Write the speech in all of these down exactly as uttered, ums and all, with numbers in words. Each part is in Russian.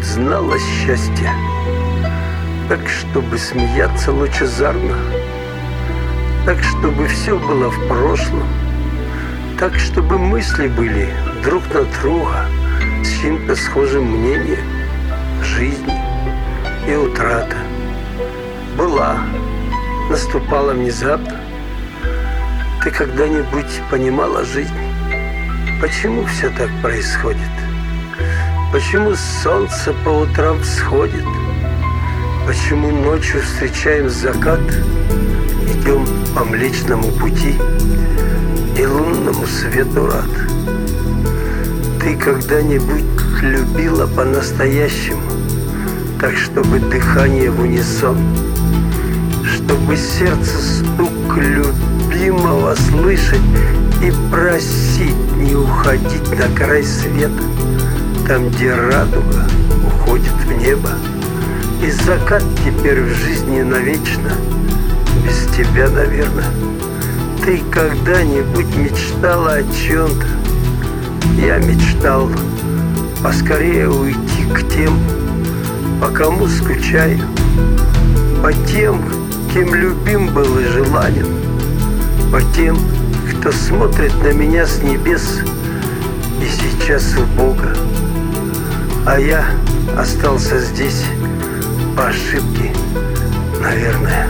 когда-нибудь знала счастье? Так, чтобы смеяться лучезарно, так, чтобы все было в прошлом, так, чтобы мысли были друг на друга с чем-то схожим мнением жизни и утрата. Была, наступала внезапно. Ты когда-нибудь понимала жизнь? Почему все так происходит? Почему солнце по утрам всходит? Почему ночью встречаем закат, идем по Млечному пути и лунному свету рад? Ты когда-нибудь любила по-настоящему, так, чтобы дыхание в унисон, чтобы сердце стук любимого слышать и просить не уходить на край света, там, где радуга уходит в небо, и закат теперь в жизни навечно, без тебя, наверное. Ты когда-нибудь мечтала о чем-то? Я мечтал поскорее уйти к тем, по кому скучаю, по тем, кем любим был и желанен, по тем, кто смотрит на меня с небес и сейчас у Бога. А я остался здесь по ошибке, наверное.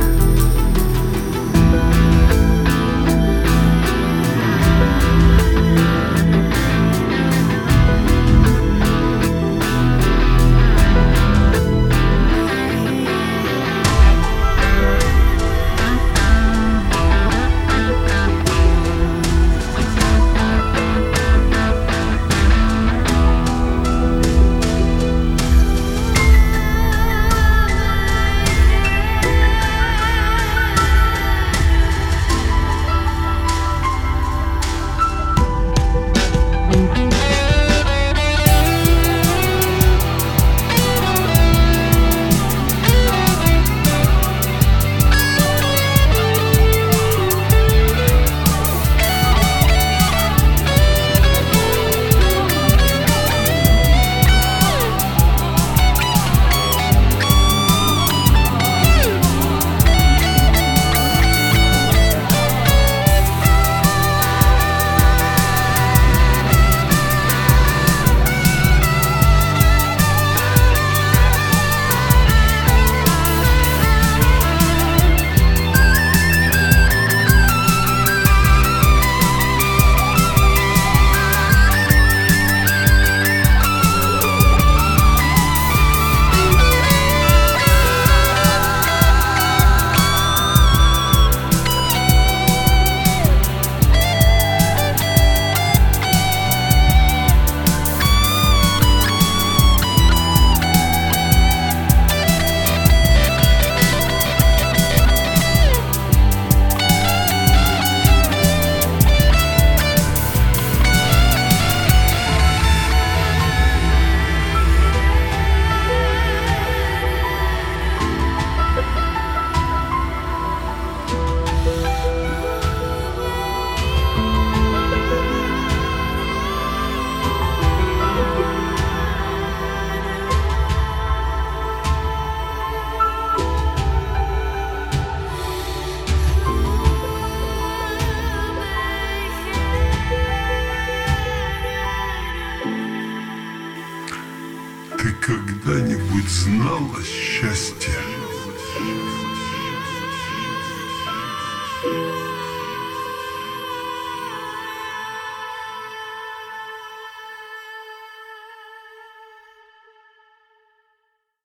Ты когда-нибудь знала счастье?